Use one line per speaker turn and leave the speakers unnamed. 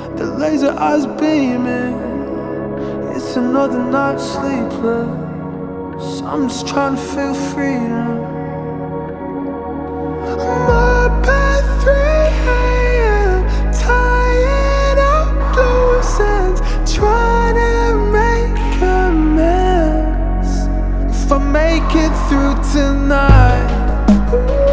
The laser eyes beaming. It's another night sleepless. I'm just trying to feel freedom. I'm up at 3 a.m. tying up loose ends, trying to make a mess. If I make it through tonight,